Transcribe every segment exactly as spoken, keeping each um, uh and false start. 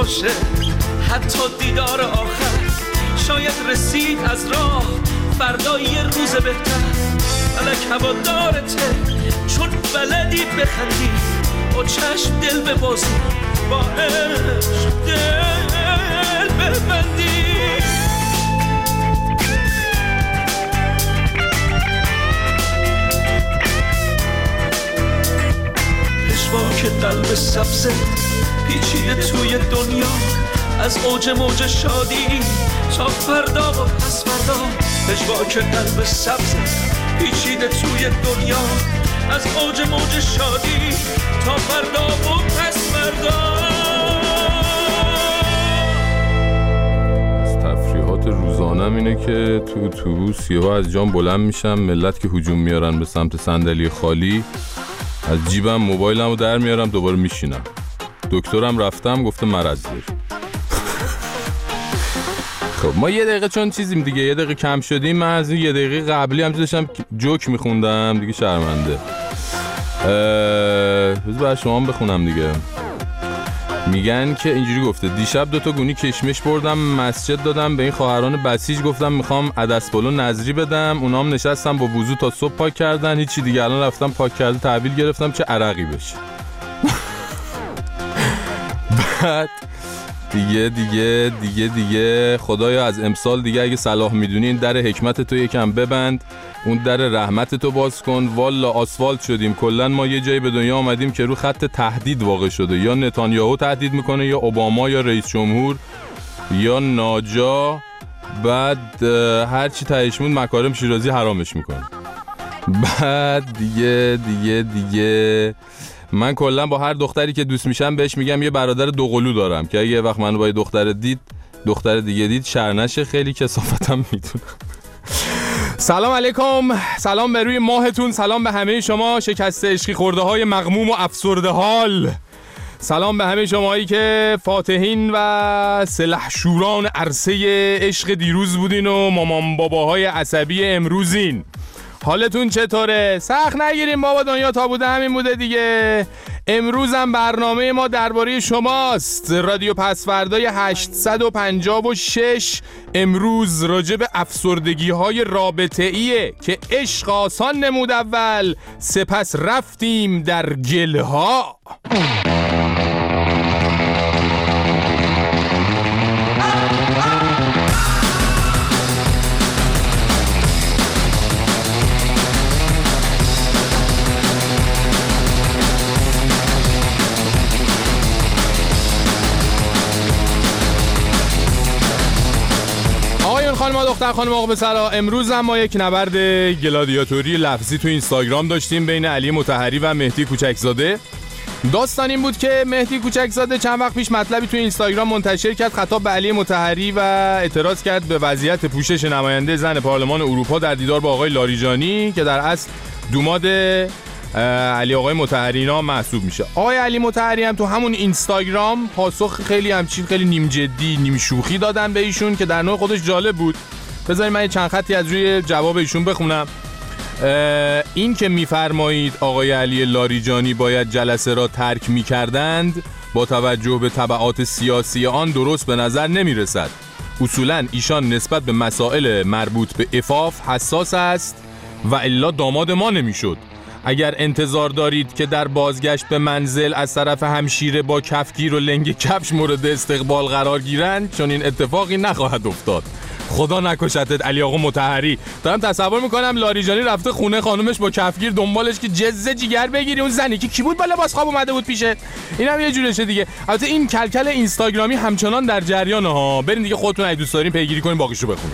باشه حتی دیدار آخر، شاید رسید از راه فردا یه روز بهتر. فلک هوادارته چون بلدی بخندی، با چشم دل ببازی، با عشق دل ببندی. پشواک قلب سبزه پیچیده توی دنیا، از اوج موج شادی تا فردا و پس فردا. پشواک قلب سبزه پیچیده توی دنیا، از اوج موج شادی تا فردا و پس فردا. از تفریحات روزانم اینه که تو اتوبوس یهو از جام بلند میشم، ملت که هجوم میارن به سمت صندلی خالی، از جیبم موبایلمو در میارم دوباره میشینم. دکترم رفتم گفته مرض داری. خب ما یه دقیقه چون چیزیم دیگه، یه دقیقه کم شدیم. من از یه دقیقه قبلی هم داشتم جوک میخوندم دیگه، شرمنده. بذار برای شما بخونم دیگه. میگن که اینجوری گفته: دیشب دوتا گونی کشمش بردم مسجد، دادم به این خواهران بسیج، گفتم میخوام عدس پلو نظری بدم، اونام نشستم با وضو تا صبح پاک کردن، هیچی دیگه. الان رفتم پاک کرده تحویل گرفتم چه عرقی بشه. بعد دیگه دیگه دیگه دیگه خدایا از امسال دیگه اگه صلاح میدونی این در حکمت تو یکم ببند، اون در رحمت تو باز کن. والا آسفالت شدیم کلا. ما یه جایی به دنیا آمدیم که رو خط تهدید واقع شده، یا نتانیاهو تهدید میکنه، یا اوباما، یا رئیس جمهور، یا ناجا. بعد هرچی تهشمون مکارم شیرازی حرامش میکنه. بعد دیگه دیگه دیگه من کلا با هر دختری که دوست میشم بهش میگم یه برادر دوقلو دارم که اگه وقت منو با یه دختر دید دختر دیگه دید شرنشه. خیلی کثافتم میدونم. سلام علیکم، سلام به روی ماهتون، سلام به همه شما شکسته عشقی خورده های مغموم و افسرده حال. سلام به همه شمایی که فاتحین و سلحشوران عرصه عشق دیروز بودین و مامان باباهای عصبی امروزین. حالتون چطوره؟ سخت نگیریم بابا، دنیا تا بوده همین بوده دیگه. امروز هم برنامه ما درباره شماست. رادیو پسوردای هشتصد و پنجاه و شش امروز راجع به افسردگی های رابطه ایه که عشق آسان نمود اول، سپس رفتیم در گلها. خانم دختر خانم آقا بسرا، امروز هم ما یک نبرد گلادیاتوری لفظی تو اینستاگرام داشتیم بین علی مطهری و مهدی کوچکزاده. داستان این بود که مهدی کوچکزاده چند وقت پیش مطلبی تو اینستاگرام منتشر کرد خطاب به علی مطهری و اعتراض کرد به وضعیت پوشش نماینده زن پارلمان اروپا در دیدار با آقای لاریجانی که در اصل دوماد علی آقای مطهری اینا محسوب میشه. آقای علی مطهری هم تو همون اینستاگرام پاسخ خیلی همچین خیلی نیم جدی نیم شوخی دادن به ایشون که در نوع خودش جالب بود. بذارید من چند خطی از روی جواب ایشون بخونم. این که میفرمایید آقای علی لاریجانی باید جلسه را ترک میکردند با توجه به تبعات سیاسی آن درست به نظر نمیرسد. اصولاً ایشان نسبت به مسائل مربوط به عفاف حساس است و الا داماد ما نمیشد. اگر انتظار دارید که در بازگشت به منزل از طرف همشیره با کفگیر و لنگ کفش مورد استقبال قرار گیرند، چون این اتفاقی نخواهد افتاد. خدا نکشتت علی آقا مطهری. دارم تصور میکنم لاریجانی رفته خونه خانومش با کفگیر دنبالش که جزه جیگر بگیری اون زنی که کی بود بالا باز خواب اومده بود پیشه. اینم یه جورشه دیگه. البته این کلکل اینستاگرامی همچنان در جریانه ها. برین دیگه خودتون اگه دوست دارین پیگیری کنین باقیشو بخونین.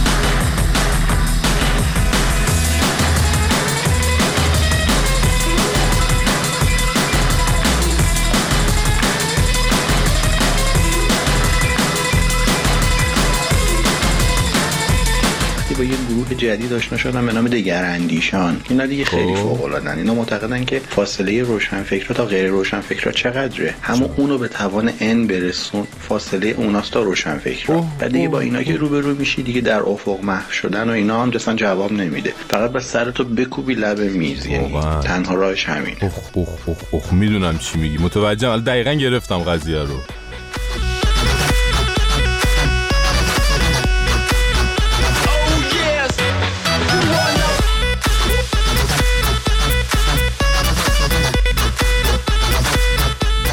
با یه گروه جدید آشنا شدم به نام دگراندیشان. اینا دیگه خیلی فوق العاده‌ن. اینا معتقدن که فاصله روشنفکرها تا غیر روشنفکرها چقدره، همون اونو به توان n برسون فاصله اوناست تا روشنفکرها. بعد دیگه با اینا که روبرو میشی دیگه در افق محو شدن و اینا هم اصلا جواب نمیده، فقط بس سرتو بکوبی لب میز. یعنی تنها راهش همینه. اوه اوه اوه اوه میدونم چی میگی، متوجهم. دقیقاً گرفتم قضیه رو.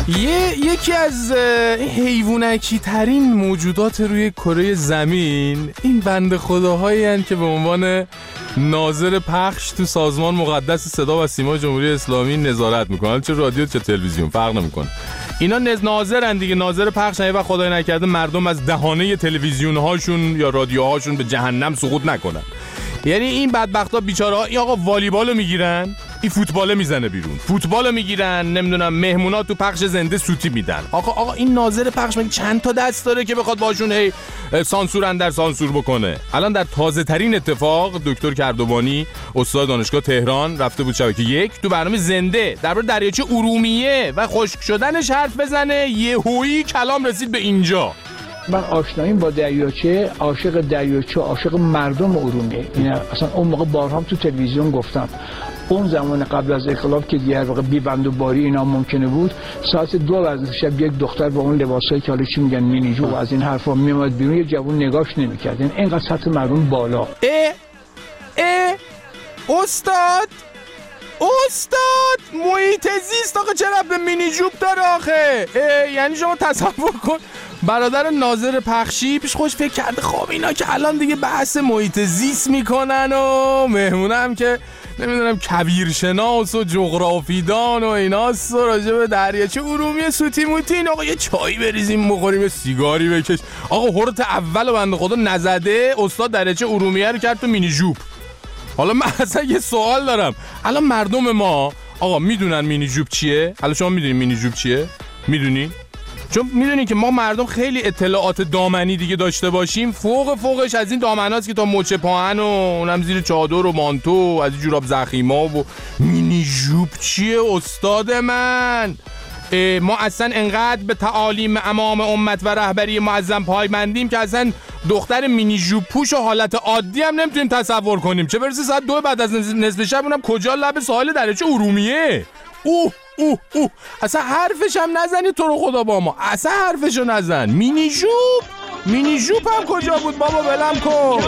یه یکی از حیوانکی ترین موجودات روی کره زمین این بنده خداهایی هستند که به عنوان ناظر پخش تو سازمان مقدس صدا و سیما جمهوری اسلامی نظارت میکنن، چه رادیو چه تلویزیون فرق نمیکنه. اینا ناظرن دیگه، ناظر پخش. و خدای نکرده مردم از دهانه تلویزیون هاشون یا رادیوهاشون به جهنم سقوط نکنن. یعنی این بدبختا بیچاره‌ها این آقا والیبالو میگیرن، این فوتبال میزنه بیرون، فوتبالو میگیرن، نمیدونم مهمونا تو پخش زنده سوتی میدن. آقا آقا این ناظر پخش مگه چند تا دست داره که بخواد باشون هی سانسور اندر سانسور بکنه؟ الان در تازه ترین اتفاق دکتر کردوانی استاد دانشگاه تهران رفته بود شبکه یک تو برنامه زنده درباره دریاچه ارومیه و خشک شدنش حرف بزنه. یهویی کلام رسید به اینجا. من آشناییم با دریاچه، عاشق دریاچه، عاشق مردم ارومیه. این اصلا اون موقع بارها تو تلویزیون گفتم، اون زمان قبل از انقلاب که دیگه واقعا بی بند و باری اینا ممکنه بود، ساعت دو از شب یک دختر با اون لباسایی که حالا چی میگن مینیجو و از این حرفا میومد بیرون، یه جوون نگاش نمیکرد. این اینقدر سطح مردم بالا. اه اه استاد استاد محیط زیست آقا چرا به مینی جوب داره آخه؟ یعنی شما تصور کن برادر ناظر پخشی پیش خوش فکر کرده خب اینا که الان دیگه بحث محیط زیست میکنن و مهمونه هم که نمیدونم کبیرشناس و جغرافیدان و ایناست و راجع به دریاچه ارومیه سوتی موتین. آقا یه چایی بریزیم بخوریم، یه سیگاری بکش. آقا هورت اول بنده خدا نزده استاد دریاچه ارومیه رو کرد تو مینی جوب. حالا من اصلا یه سوال دارم، الان مردم ما آقا میدونن مینی جوب چیه؟ حالا شما میدونین مینی جوب چیه؟ میدونی؟ چون میدونین که ما مردم خیلی اطلاعات دامنی دیگه داشته باشیم، فوق فوقش از این دامناست که تا مچ پاهن و اونم زیر چادر و مانتو از این جوراب زخیما و مینی جوب چیه استاد من؟ ما اصلا انقدر به تعالیم امام امت و رهبری معظم پایبندیم که اصلا دختر مینی جوب پوش و حالت عادی هم نمیتونیم تصور کنیم، چه برسه ساعت دو بعد از نصف شب اونم کجا لب ساحل دریاچه ارومیه. اوه اوه اوه اصلا حرفش هم نزنی تو رو خدا با ما، اصلا حرفشو نزن. مینی جوب مینی جوب هم کجا بود بابا ولم کن.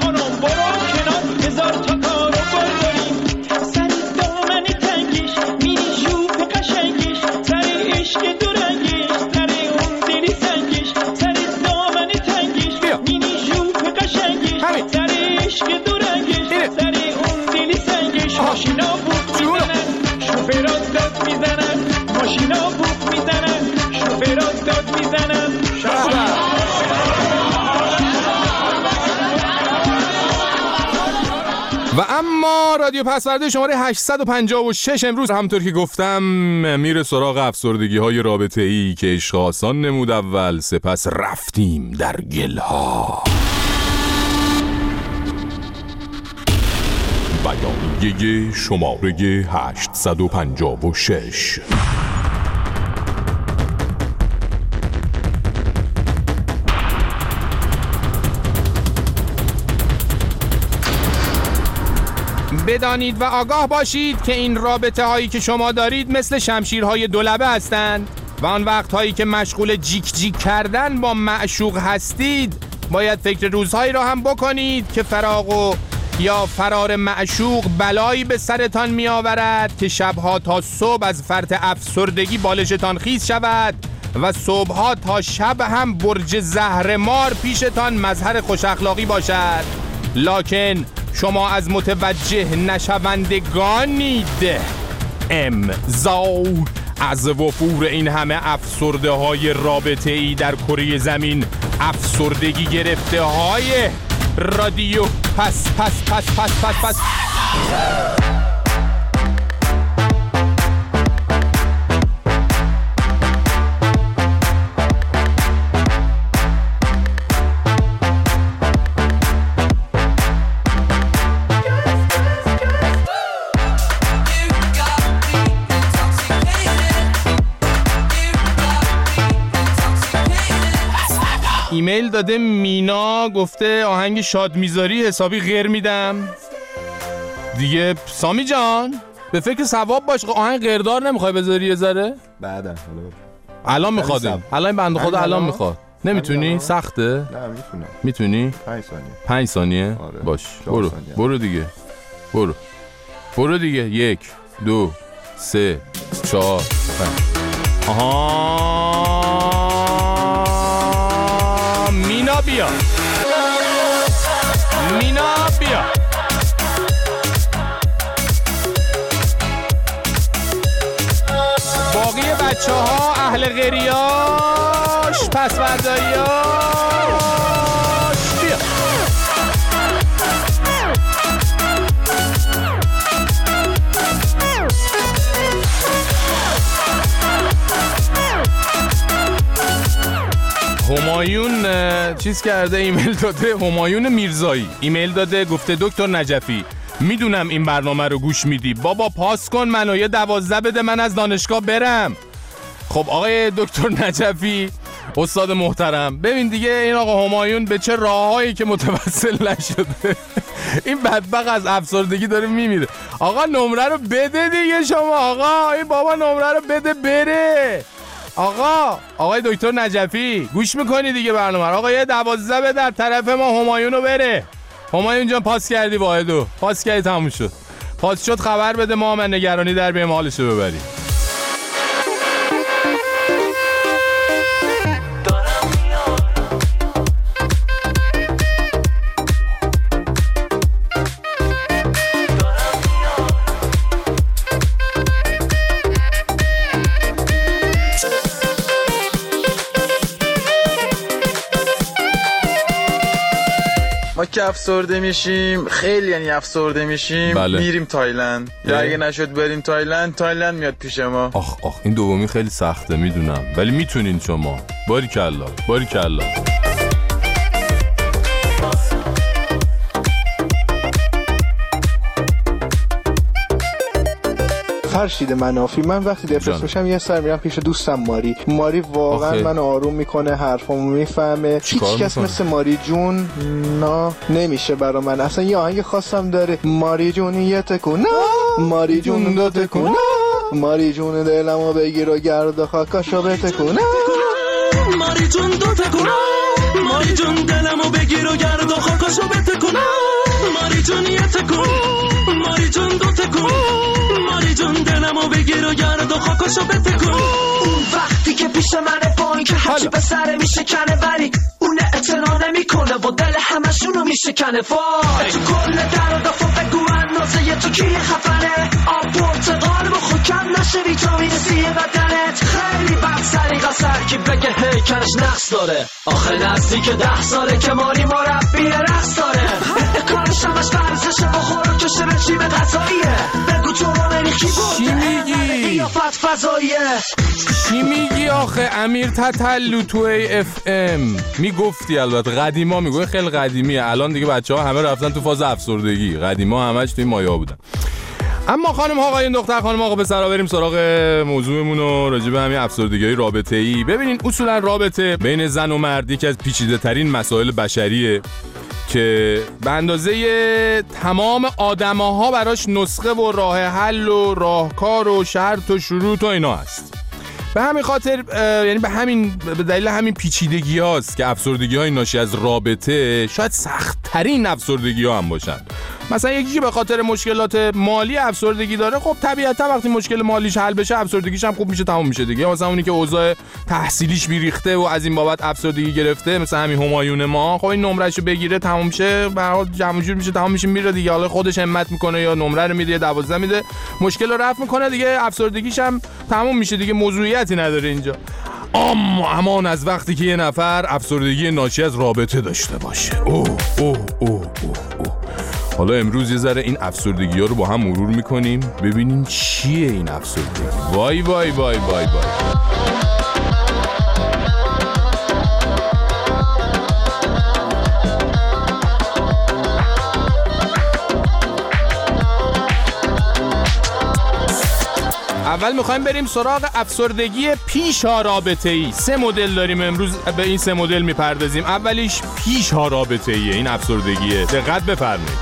و اما رادیو پسورده شماره هشتصد و پنجاه و شش امروز همطور که گفتم میره سراغ افسردگی های رابطه ای که عشق آسان نمود اول، سپس رفتیم در گلها. بیانیه شماره هشتصد و پنجاه و شش. بدانید و آگاه باشید که این رابطه هایی که شما دارید مثل شمشیرهای دولبه هستند و آن وقت هایی که مشغول جیک جیک کردن با معشوق هستید باید فکر روزهایی را هم بکنید که فراق و یا فرار معشوق بلایی به سرتان می آورد که شبها تا صبح از فرط افسردگی بالشتان خیس شود و صبحها تا شب هم برج زهرمار پیشتان مظهر خوش اخلاقی باشد. لکن شما از متوجه نشوندگانید. امضا از وفور این همه افسرده های رابطه ای در کره زمین افسردگی گرفته های رادیو پس پس پس پس پس پس ایمیل داده مینا، گفته آهنگ شادمیزاری حسابی غیر میدم دیگه. سامی جان به فکر ثواب باش، آهنگ غیردار نمیخوای بذاری یه ذره؟ بعداً الان میخوادم، الان بنده خدا الان میخواد. نمیتونی؟ سخته؟ نه میتونم. میتونی؟ پنج ثانیه. پنج ثانیه؟ آره. باش برو ثانیه. برو دیگه برو برو دیگه. یک دو سه چهار پنج. آها مینا بیا مینا بیا. باقی بچه ها اهل غریاش پس برداییاش بیا. همایون چیز کرده، ایمیل داده. همایون میرزایی ایمیل داده، گفته دکتر نجفی میدونم این برنامه رو گوش میدی، بابا پاس کن منو یه دوازده بده من از دانشگاه برم. خب آقای دکتر نجفی استاد محترم، ببین دیگه این آقا همایون به چه راههایی که متوسل نشده این بدبخت از افسردگی داره میمیره. آقا نمره رو بده دیگه شما، آقا این بابا نمره رو بده بره. آقا آقای دکتر نجفی گوش میکنی دیگه برنامه رو، آقا یه دوازده به در طرف ما همایون رو بره. همایون جان پاس کردی واحدو، پاس کردی تموم شد. پاس شد خبر بده ما من نگرانی در بیم حالشو ببریم. ما که افسرده میشیم، خیلی یعنی افسرده میشیم، بله. میریم تایلند. یا اگه نشد بریم تایلند، تایلند میاد پیش ما. آخ آخ این دومی خیلی سخته میدونم، ولی میتونین شما. باریکالله باریکالله. فرشید منافی، من وقتی دپرس میشم یه سر میرم پیش دوستم ماری. ماری واقعا من آروم میکنه، حرفامو میفهمه. هیچ کس مثل ماری جون نه نمیشه برا من. اصلا یه آهنگ خاصم داره، ماری جون یه تکون، ماری جون دو تکون، ماری جون دلمو بگیر و گرد و خاکاشو بتکون، ماری جون دو تکون، ماری جون دلمو بگیر و گرد و خاکاشو بتکون، ماری جون یه تکون، ماری جون دو تکون، ماری جون دلمو بگیر و گرد و خاکاشو بتکون. اون وقتی که پیش منه با این که هرچی به سره میشکنه، ولی اون اعتنا نمیکنه و دل همشونو میشکنه. وای تو کل در و دفعه بگو اندازه یه تو کیه خفنه، آب پرتقال بخور کم نشه ویتامین سی بدنت. خیلی بد سریقه سر کی بگه هیکلش نقص داره، آخه نزدیک ده ساله که ماری مربی رقص داره. کارش همش ورزشه، بخور و کشه به چی به غذاییه. بگو تو رو نمیخی چی میگی؟ یا فت فضاییه. چی میگی آخه امیر تتلو تو ای اف ام؟ میگفتی البته قدیما میگه خیلی قدیمیه، الان دیگه بچه‌ها همه رفتن تو فاز افسردگی، قدیما همش توی مایا بودن. اما خانم ها آقایون دختر خانم آقا پسرا بریم سراغ موضوعمون و راجع به همین افسردگی رابطه‌ای. ببینین اصولا رابطه بین زن و مرد یکی از پیچیده‌ترین مسائل بشریه که به اندازه تمام آدم‌ها براش نسخه و راه حل و راهکار و شرط و شروط و اینا هست. به همین خاطر یعنی به همین به دلیل همین پیچیدگی هاست که افسردگی های ناشی از رابطه شاید سخت ترین افسردگی ها هم باشن. مثلا یکی که به خاطر مشکلات مالی افسردگی داره، خب طبیعتا وقتی مشکل مالیش حل بشه افسردگیش هم خوب میشه، تموم میشه دیگه. مثلا اونی که اوضاع تحصیلیش بیریخته و از این بابت افسردگی گرفته، مثلا همین همایون ما، خب این نمرهشو بگیره تموم شه، به هر حال جمع جور میشه تمام میشه میره دیگه. حالا خودش همت میکنه یا نمره رو میده دوازده میده، مشکل رو رفع میکنه دیگه، افسردگیش هم تموم میشه دیگه، موضوعیتی نداره اینجا. اما امان از وقتی که یه نفر افسردگی ناشی از رابطه داشته باشه. اوه اوه اوه اوه اوه. حالا امروز یه ذره این افسردگی ها رو با هم مرور میکنیم ببینیم چیه این افسردگی. وای وای وای وای وای. اول میخوایم بریم سراغ افسردگی پیشا رابطه‌ای. سه مدل داریم امروز، به این سه مدل میپردازیم. اولیش پیشا رابطه‌ایه، این افسردگیه. دقت بفرمایید.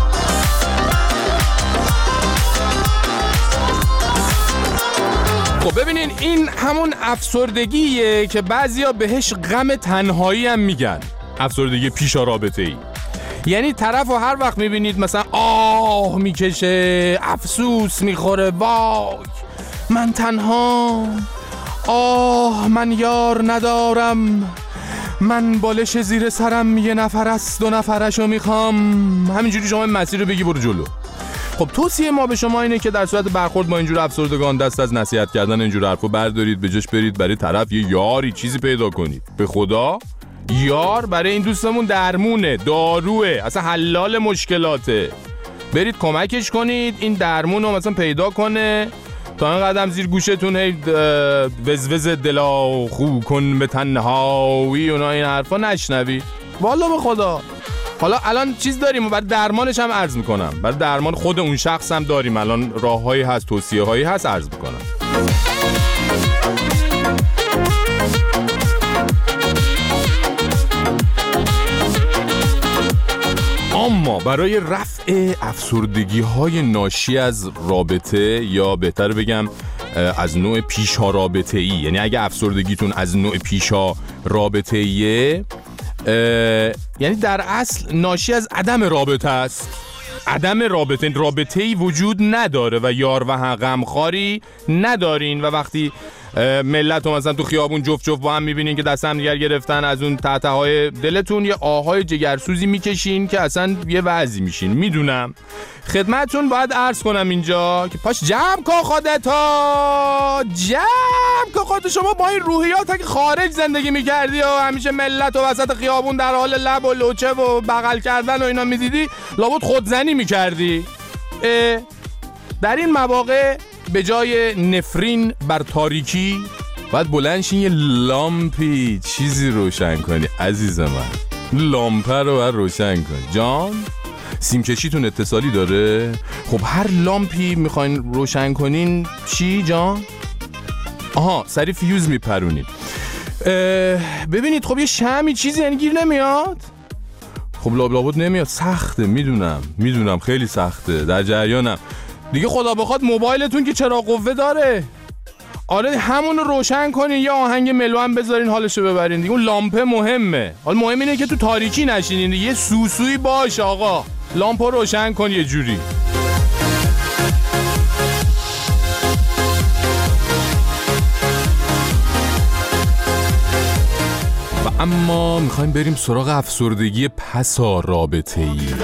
خب ببینین این همون افسردگیه که بعضیا بهش غم تنهایی هم میگن، افسردگی پیشا رابطه‌ای. یعنی طرفو هر وقت میبینید مثلا آه میکشه، افسوس میخوره، وای من تنها، آه من یار ندارم، من بالش زیر سرم یه نفر است دو نفرشو میخوام. همینجوری شما این مسیر رو بگی برو جلو. خب توصیه ما به شما اینه که در صورت برخورد با اینجور افسردگان دست از نصیحت کردن اینجور حرفو بردارید، به جاش برید برای طرف یه یاری چیزی پیدا کنید. به خدا یار برای این دوستمون درمونه، داروه، اصلا حلال مشکلاته. برید کمکش کنید این درمون رو مثلا پیدا کنه تا این قدم زیر گوشتون هی وزوز دلا خو کن به تنهایی اونا این حرفا نشنوی. والا به خدا. حالا الان چیز داریم و برای درمانش هم عرض میکنم، برای درمان خود اون شخص هم داریم، الان راههایی هست، توصیه هایی هست، عرض میکنم. اما برای رفع افسردگی های ناشی از رابطه، یا بهتر بگم از نوع پیشا رابطه ای، یعنی اگه افسردگیتون از نوع پیشا رابطه ایه، یعنی در اصل ناشی از عدم رابطه است، عدم رابطه، رابطه ای وجود نداره و یار و غمخواری ندارین و وقتی ملت رو مثلا تو خیابون جفت جفت با هم میبینین که دست هم دیگر گرفتن، از اون تحته های دلتون یه آهای جگرسوزی میکشین که اصلا یه وضعی میشین. میدونم خدمتتون باید عرض کنم اینجا که پاش جمع کن خودتا، جمع کن خودت. شما با این روحیات اگه خارج زندگی میکردی و همیشه ملت و وسط خیابون در حال لب و لوچه و بغل کردن و اینا میدیدی، لابد خودزنی میکردی. در این مواقع به جای نفرین بر تاریکی باید بلند شین یه لامپی چیزی روشن کنی. عزیز من لامپه رو باید روشن کنی. جان سیم کشیتون اتصالی داره؟ خب هر لامپی میخواین روشن کنین چی جان؟ آها سری فیوز میپرونید. ببینید خب یه شمی چیزی یعنی گیر نمیاد؟ خب لاب لابد نمیاد. سخته، میدونم میدونم خیلی سخته، در جریانم دیگه. خدا بخواد موبایلتون که چراغ قوه داره، آره همون رو روشن کنین، یه آهنگ ملو هم بذارین حالشو ببرین دیگه. اون لامپه مهمه. حالا مهم اینه که تو تاریکی نشینین دیگه، یه سوسویی باش آقا، لامپ رو روشن کن یه جوری. و اما میخوایم بریم سراغ افسردگی پسا رابطه‌ای.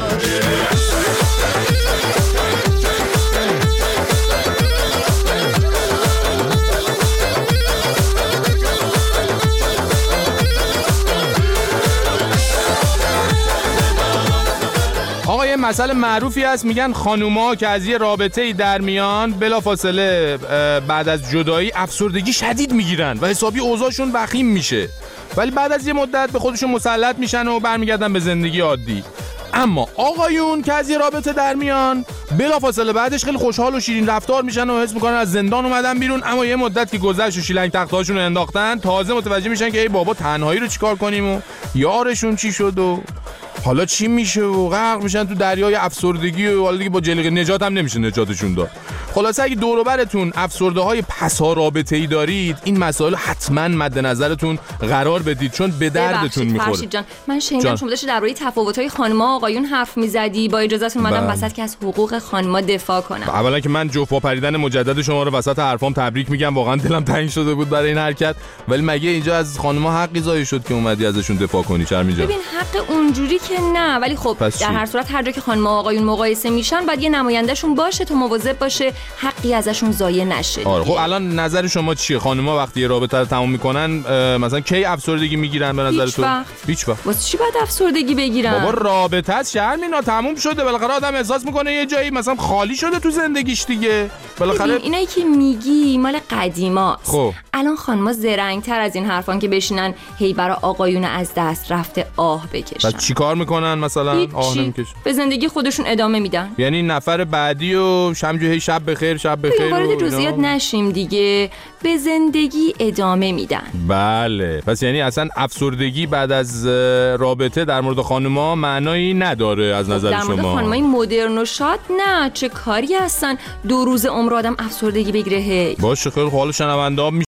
آقا یه مسئله معروفی هست، میگن خانوما که از یه رابطه‌ای در میان بلافاصله بعد از جدایی افسردگی شدید میگیرن و حسابی اوضاعشون وخیم میشه، ولی بعد از یه مدت به خودشون مسلط میشن و برمیگردن به زندگی عادی. اما آقایون که از یه رابطه در میان بلافاصله بعدش خیلی خوشحال و شیرین رفتار میشن و حس میکنن از زندان اومدن بیرون، اما یه مدت که گذشت و شیلنگ تختهاشون رو انداختن تازه متوجه میشن که ای بابا تنهایی رو چیکار کنیم و یارشون چی شد و حالا چی میشه و غرق میشن تو دریای افسردگی و حالا دیگه با جلیقه نجات هم نمیشه نجاتشون داد. خلاصه اگه دور و برتون افسرده های پسا رابطه‌ای دارید، این مسائل حتما مد نظرتون قرار بدید چون به دردتون میخوره. جان من شنیدم شما داشتی درباره تفاوت‌های خانم‌ها آقایون حرف میزدی، با اجازهتون اومدم وسط که از حقوق خانم‌ها دفاع کنم. اولا که من جفت پریدن مجدد شما رو وسط حرفام تبریک میگم، واقعا دلم تنگ شده بود برای این حرکت، ولی مگه اینجا از خانم‌ها حقی ضایع شد که اومدی ازشون دفاع کنی؟ چرا اینجا؟ ببین حق اونجوری که نه، ولی خب در هر صورت هر جا که خانم‌ها آقایون مقایسه میشن بعد یه نمایندهشون باشه تا مواظب باشه حقی ازشون ضایع نشه. آره خب الان نظر شما چیه؟ خانم‌ها وقتی یه رابطه رو تموم میکنن مثلا کی افسردگی میگیرن به نظر تو؟ هیچ وقت. واسه چی باید افسردگی بگیرن؟ بابا رابطه است شرمینا، تموم شده، بالاخره آدم احساس میکنه یه جایی مثلا خالی شده تو زندگیش دیگه. بالاخره اینایی که میگی مال قدیماست. خب الان خانم‌ها زرنگ‌تر از این حرفان که بشینن هی برای آقایون از دست رفته آه بکشن. بعد چیکار میکنن مثلا؟ آه نمیکشن، به زندگی خودشون ادامه میدن. یعنی نفر بعدی و شمجو هی شب بخیر شب بخیر وارد جزئیات نشیم دیگه، به زندگی ادامه میدن. بله پس یعنی اصلا افسردگی بعد از رابطه در مورد خانم‌ها معنایی نداره از نظر شما؟ در مورد خانم‌های مدرن و شاد نه، چه کاری هستن دو روز عمر آدم افسردگی بگیره. هی باشه خیلی حالا شنونده